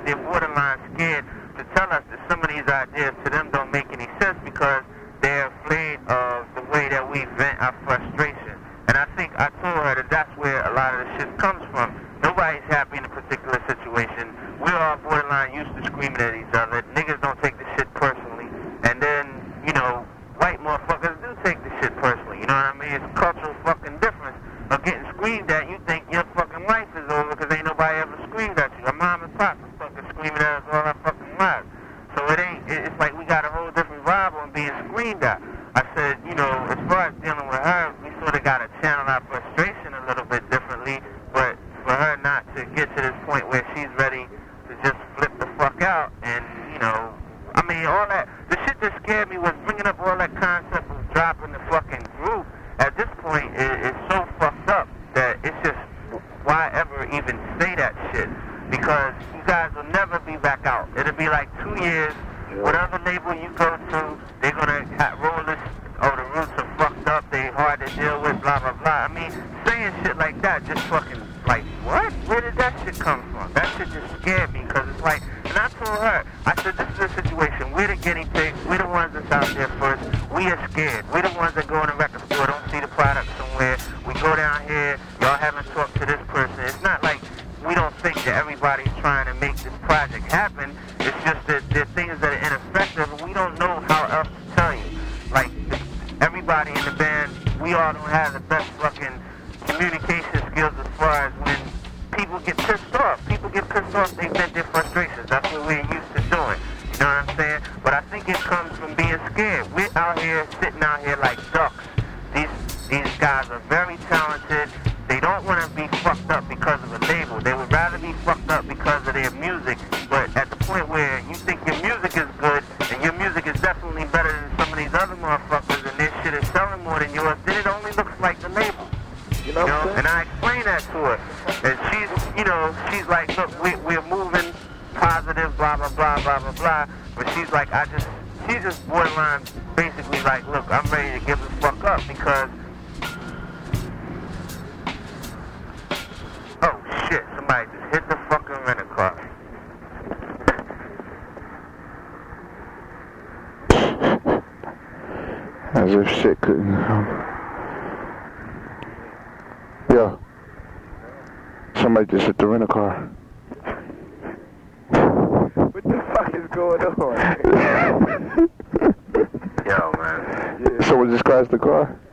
they're borderline scared to tell us that some of these ideas to them don't make any sense because they're afraid of the way that we vent our frustration. And I think I told her that that's where a lot of the shit comes from. Nobody's happy in a particular situation. We're all borderline used to screaming at each other. Niggas don't take the shit personally. And then, you know, white motherfuckers do take the shit personally. You know what I mean? It's a cultural fucking difference of getting screamed at. You think your fucking life is over because ain't nobody ever screamed at you. Our mom and pop is fucking screaming at us all our fucking lives. So it's like we got a whole different vibe on being screamed at. I said, you know, as far as dealing with her, we sort of got to channel our frustration a little bit differently, but for her not to get to this point where she's ready to just flip the fuck out and, you know, I mean, all that, the shit that scared me was bringing up all that concept of dropping the fucking group. At this point, it's so fucked up that it's just, why ever even say that shit? Because you guys will never be back out. It'll be like 2 years. Whatever label you go to, they're gonna roll this. Oh, the roots are fucked up. They hard to deal with. Blah blah blah. I mean, saying shit like that just fucking like what? Where did that shit come from? That shit just scared me because it's like. And I told her, I said, this is a situation. We're the guinea pigs. We're the ones that's out there first. We are scared. We're the ones that go in the record store, don't see the product somewhere. We go down here. Y'all haven't talked to this person. It's not like we don't think that everybody's trying to make this project happen. It's just that there are things that are ineffective and we don't know how else to tell you. Like, everybody in the band, we all don't have the best fucking communication skills as far as when people get pissed off. People get pissed off, they vent their frustrations. That's what we're used to doing. You know what I'm saying? But I think it comes from being scared. We're out here, sitting out here like ducks. These guys are very talented. They don't want to be fucked up because of a label. They would rather be fucked up because of their music. But at the point where you think your music is good, and your music is definitely better than some of these other motherfuckers, and their shit is selling more than yours, then it only looks like the label. You know? And I explained that to her. And she's like, look, we're moving positive, blah, blah, blah, blah, blah, blah. But she's like, she's just borderline basically like, look, I'm ready to give the fuck up because, oh shit, somebody just hit the fucking rent-a-car. As if shit couldn't come. Yeah. Somebody just hit the rent-a-car. What the fuck is going on? Yo, man. Yeah. Someone just crashed the car?